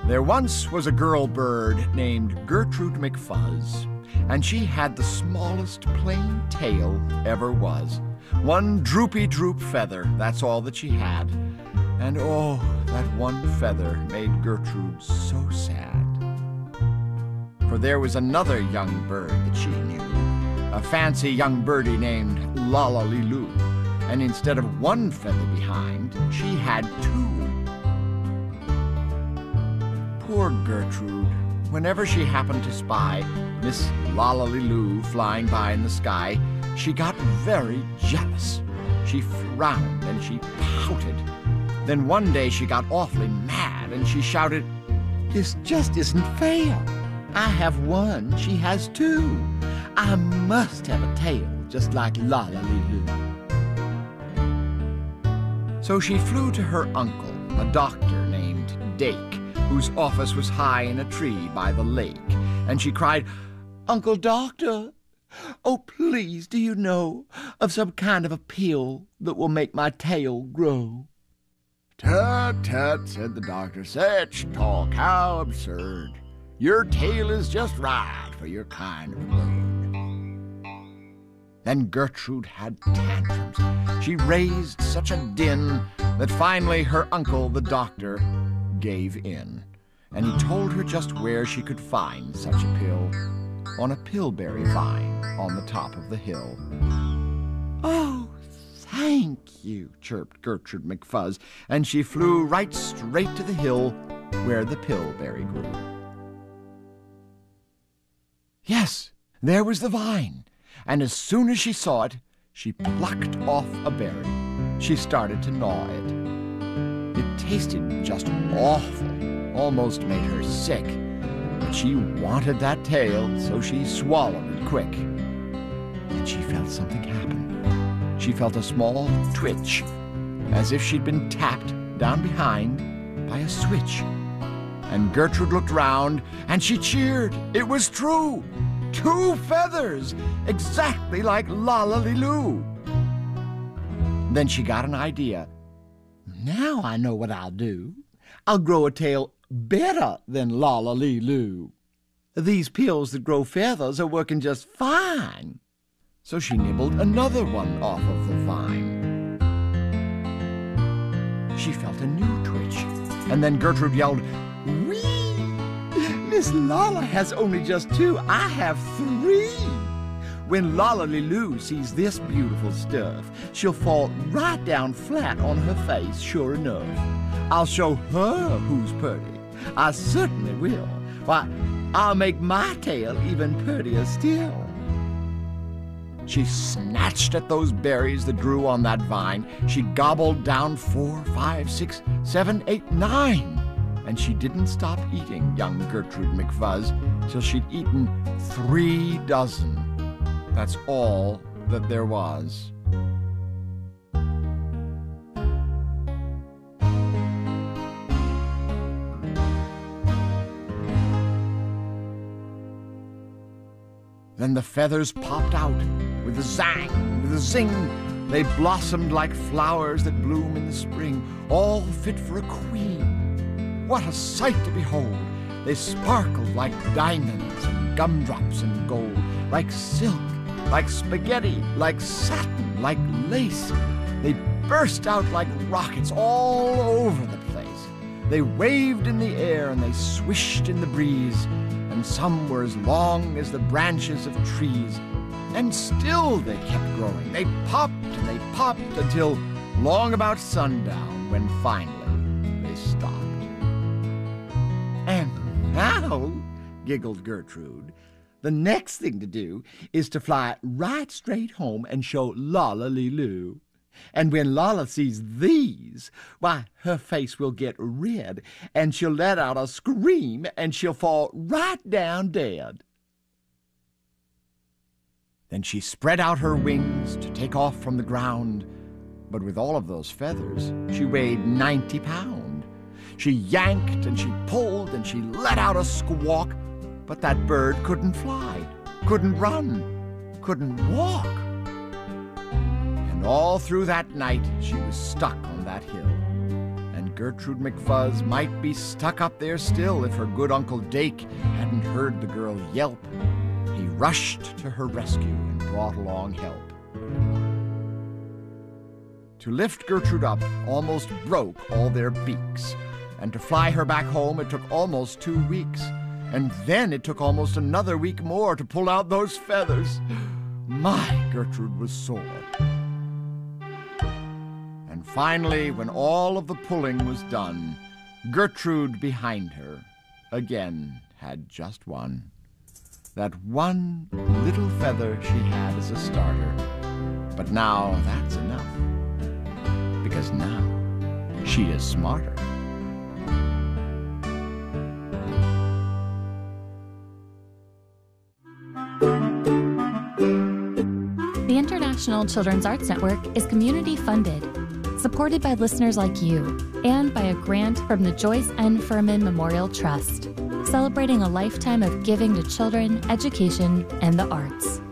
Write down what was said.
There once was a girl bird named Gertrude McFuzz, and she had the smallest plain tail ever was. One droopy droop feather, that's all that she had. And oh, that one feather made Gertrude so sad. For there was another young bird that she knew, a fancy young birdie named Lollaliloo, and instead of one feather behind, she had two. Poor Gertrude, whenever she happened to spy Miss Lollaliloo flying by in the sky, she got very jealous. She frowned and she pouted. Then one day she got awfully mad and she shouted, "This just isn't fair. I have one, she has two. I must have a tail just like Lollaliloo." So she flew to her uncle, a doctor named Dake, whose office was high in a tree by the lake, and she cried, "Uncle Doctor, oh please, do you know of some kind of a pill that will make my tail grow?" "Tut, tut," said the doctor, "such talk, how absurd. Your tail is just right for your kind of a bird." Then Gertrude had tantrums. She raised such a din that finally her uncle, the doctor, gave in, and he told her just where she could find such a pill, on a pillberry vine on the top of the hill. "Oh, thank you," chirped Gertrude McFuzz, and she flew right straight to the hill where the pillberry grew. Yes, there was the vine, and as soon as she saw it, she plucked off a berry. She started to gnaw it. It tasted just awful, almost made her sick, but she wanted that tail, so she swallowed it quick. Then she felt something happen. She felt a small twitch, as if she'd been tapped down behind by a switch. And Gertrude looked round, and she cheered. It was true! 2 feathers, exactly like Lollaliloo. Then she got an idea. Now I know what I'll do. I'll grow a tail better than Lollaliloo. These pills that grow feathers are working just fine. So she nibbled another one off of the vine. She felt a new twitch, and then Gertrude yelled, "Whee! Miss Lolla has only just 2. I have 3. When Lollaliloo sees this beautiful stuff, she'll fall right down flat on her face, sure enough. I'll show her who's pretty. I certainly will. Why, I'll make my tail even prettier still." She snatched at those berries that grew on that vine. She gobbled down 4, 5, 6, 7, 8, 9. And she didn't stop eating young Gertrude McFuzz till she'd eaten 3 dozen. That's all that there was. Then the feathers popped out with a zang, with a zing. They blossomed like flowers that bloom in the spring, all fit for a queen. What a sight to behold! They sparkled like diamonds and gumdrops and gold, like silk, like spaghetti, like satin, like lace. They burst out like rockets all over the place. They waved in the air and they swished in the breeze, and some were as long as the branches of trees. And still they kept growing. They popped and they popped until long about sundown, when finally they stopped. "And now," giggled Gertrude, "the next thing to do is to fly right straight home and show Lollaliloo. And when Lolla sees these, why, her face will get red, and she'll let out a scream, and she'll fall right down dead." Then she spread out her wings to take off from the ground, but with all of those feathers, she weighed 90 pounds. She yanked and she pulled and she let out a squawk, but that bird couldn't fly, couldn't run, couldn't walk. And all through that night she was stuck on that hill. And Gertrude McFuzz might be stuck up there still if her good Uncle Dake hadn't heard the girl yelp. He rushed to her rescue and brought along help. To lift Gertrude up almost broke all their beaks, and to fly her back home it took almost 2 weeks, and then it took almost another week more to pull out those feathers. My, Gertrude was sore. And finally, when all of the pulling was done, Gertrude behind her again had just one. That one little feather she had as a starter. But now that's enough, because now she is smarter. The International Children's Arts Network is community funded, supported by listeners like you, and by a grant from the Joyce N. Furman Memorial Trust, celebrating a lifetime of giving to children, education, and the arts.